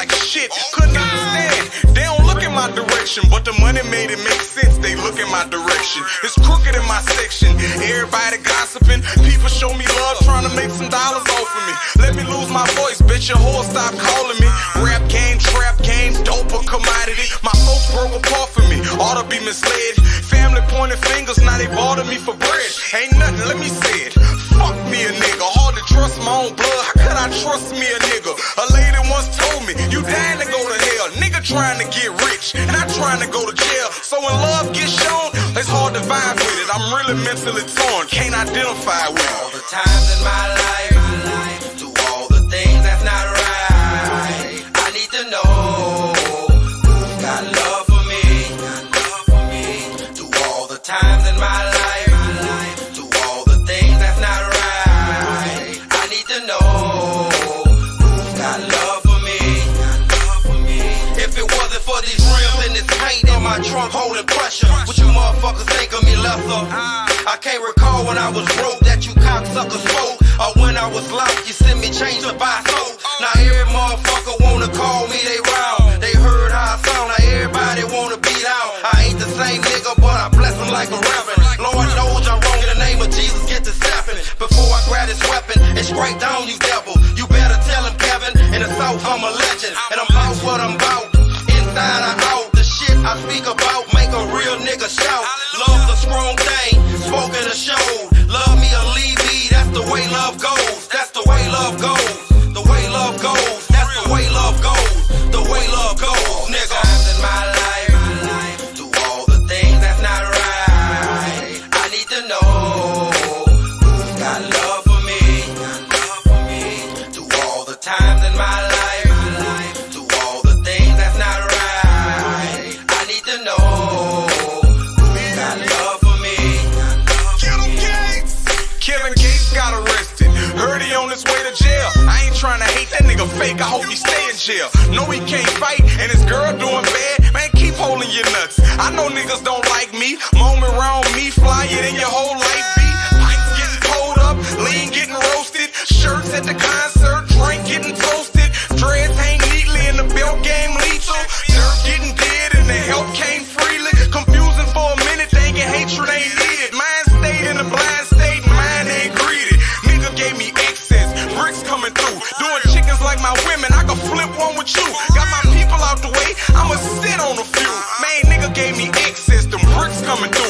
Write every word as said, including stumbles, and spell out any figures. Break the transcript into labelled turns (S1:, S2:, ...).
S1: like shit. Couldn't understand. They don't look in my direction, but the money made it make sense. They look in my direction. It's crooked in my section. Everybody gossiping. People show me love, trying to make some dollars off of me. Let me lose my voice, bitch. Your whore stop calling me. Rap game, trap game, dope a commodity. My folks broke apart for me. Ought to be misled. Family pointing fingers, now they bothering me for bread. Ain't nothing, let me say it. Fuck me a nigga. Hard to trust my own blood. How could I trust me a nigga? A lady once told me, you dying to go to hell. Nigga trying to get rich, not trying to go to jail. So when love gets shown, it's hard to vibe with it. I'm really mentally torn, can't identify with it.
S2: All the times in my life, do all the things that's not right. I need to know who's got love for me. Do all the times in my life, do all the things that's not right. I need to know who's got love for me. If it wasn't for these rims and this paint in my trunk holding pressure, would you motherfuckers think of me lesser? I can't recall when I was broke that you cocksuckers spoke, or when I was locked you sent me change to buy soap. Now every motherfucker wanna call me they round. They heard how I sound, now everybody wanna beat out. I ain't the same nigga, but I bless him like a reverend. Lord knows I'm wrong, in the name of Jesus get to stepping. Before I grab this weapon, it's straight down you devil. You better tell him Kevin, in the South I'm a legend, and I'm about what I'm about. Inside or out, the shit I speak about make a real nigga shout. Love's a strong thing, spoken or showed. Love me or leave me, that's the way love goes. That's the way love goes. The way love goes. That's the way love goes. The way love goes, nigga. Times in my life, do all the things that's not right. I need to know who's got love for me. Do all the times in my life, do all the things that's not right. I need to know who's got love for me.
S1: Kevin Gates! Kevin Gates got arrested. Heard he on his way to jail. I ain't trying to hate that nigga fake. I hope he stay in jail. No, he can't fight, and his girl doing bad. Man, keep holding your nuts. I know niggas don't like me. Moment around me, flyer than your whole life be. Pints getting pulled up, lean getting roasted. Shirts at the concert, drink getting toasted. Dreads hang neatly and the belt game lethal. Dirt getting dead and the help came freely. Confusing for a minute, thinking hatred ain't needed. Mine stayed in the blind state, mine ain't greedy. Nigga gave me excess, bricks coming through. Doing chickens like my women, I can flip one with you. Got my people out the way, I'ma sit on a few. Man, nigga gave me excess, them bricks coming through.